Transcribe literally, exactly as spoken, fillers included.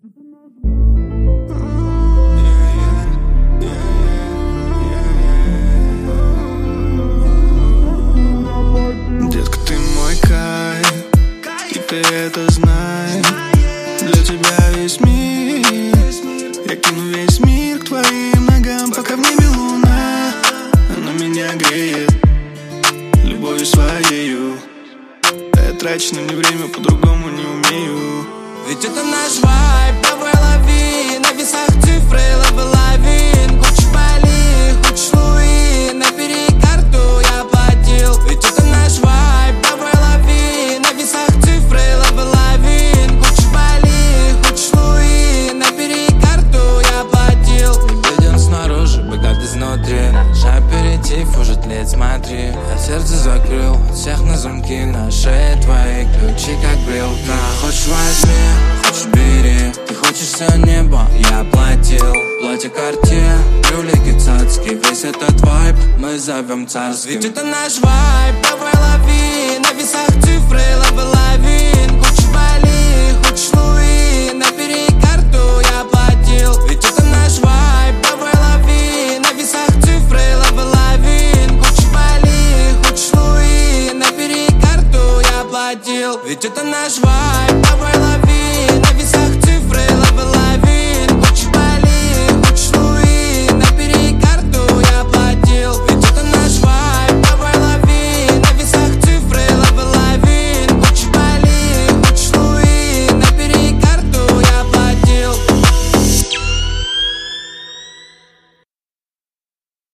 Детка, ты мой кайф, и ты это знай. Для тебя весь мир, я кину весь мир к твоим ногам. Пока в небе луна, она меня греет любовью своею. Да я трачу на мне время, по-другому не умею. Ведь это наш вайб, давай лови. На весах цифры, лавы лавин. Хочешь Бали, хочешь Луи, набери карту, я оплатил. Ведь это наш вайб, давай лови. На весах цифры, лавы лавин. Хочешь Бали, хочешь Луи, набери карту, я оплатил. Виден снаружи, богат изнутри. Наш аперитив уже тлеет, смотри. Я сердце закрыл, от всех на замки. На шее твои ключи как брелка. Хочешь возьми, хочешь бери. Ты хочешь все небо, я оплатил. Платье Cartier, брюлики цацки. Весь этот вайб мы зовем царским. Ведь это наш вайб, давай лови. На весах цифры, лавы лавин. Хочешь Бали, хочешь Луи, набери карту, я оплатил. Ведь это наш вайб, давай лови. На весах цифры, лавы лавин. Хочешь Бали, хочешь Луи, набери карту, я оплатил. Ведь это наш вайб, давай лови.